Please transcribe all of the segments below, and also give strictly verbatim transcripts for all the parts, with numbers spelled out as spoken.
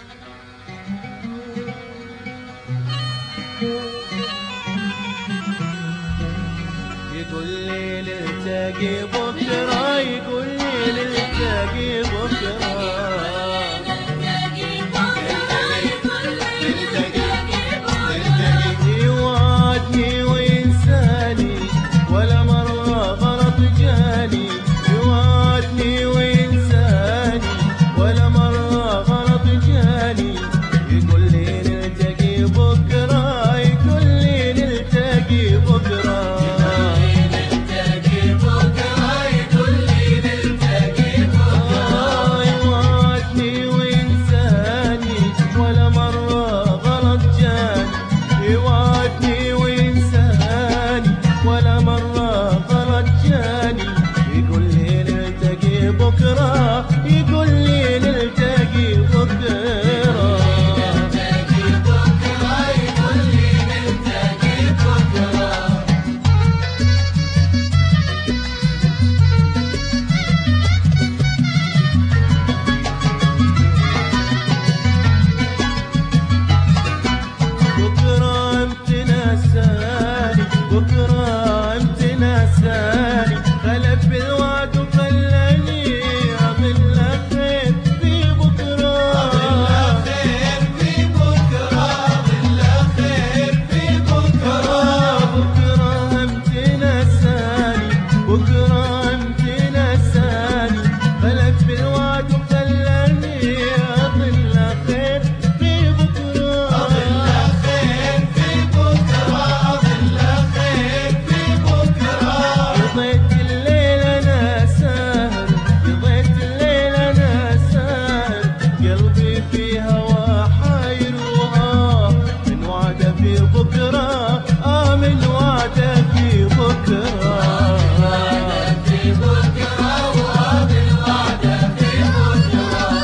يقول لي نلتقي بكرة، يقول لي نلتقي بكرة، يوعدني وينساني ولا مرة غلط جاني، يوعدني وينساني ولا مرة غلط جاني، يقول لي نلتقي بكرة، يقول لي نلتقي بكرة، بكرة يقول لي نلتقي بكرة، نلتقي بكرة يقول لي نلتقي بكرة. بكرة امتناساني، بكرة امتناساني، خلف بالوعد وخلاني بكرة آمن وعدك في بكرة، وعدك في بكرة، وآمن وعدك في بكرة.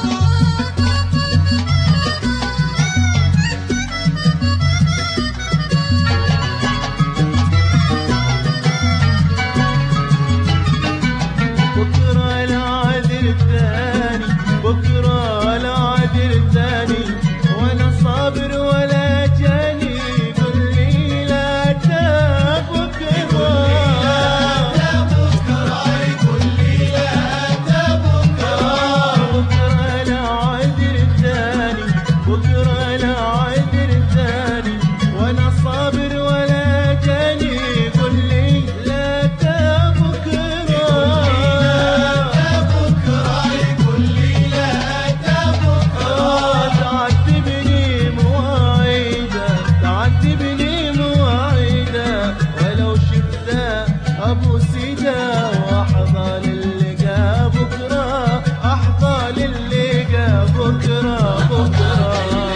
بكرة العذر الثاني، بكرة العذر الثاني، وأنا صابر ولا جاني، بكرة لا عذر الثاني، وانا صابر ولا جاني، قل لي لا تبكرة، يقول لي لا تبكرة، تعذبني مواعيدة، تعذبني مواعيدة، ولو شفت ابو سيدة، واحضى للقى بكرة، احضى للقى بكرة، بكرة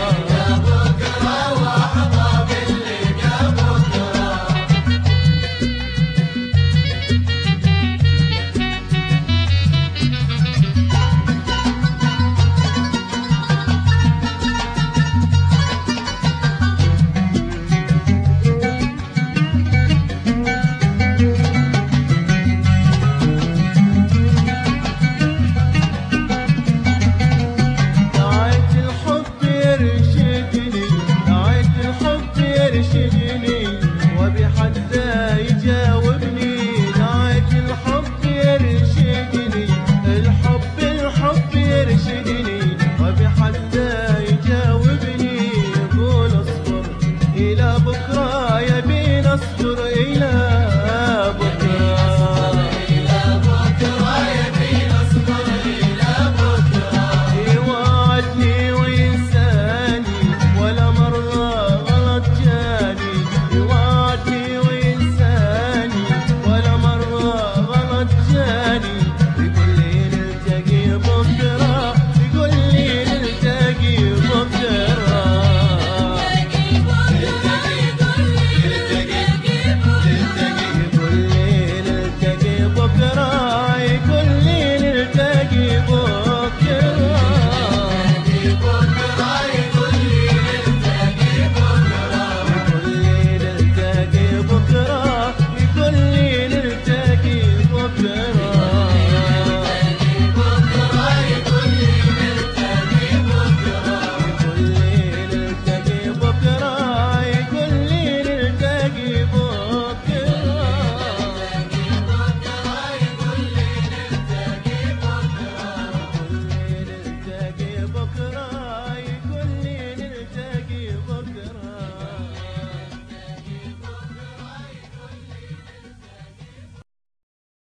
وبحتى يجاوبني، دعيت الحب يرشدني، الحب الحب يرشدني، وبحتى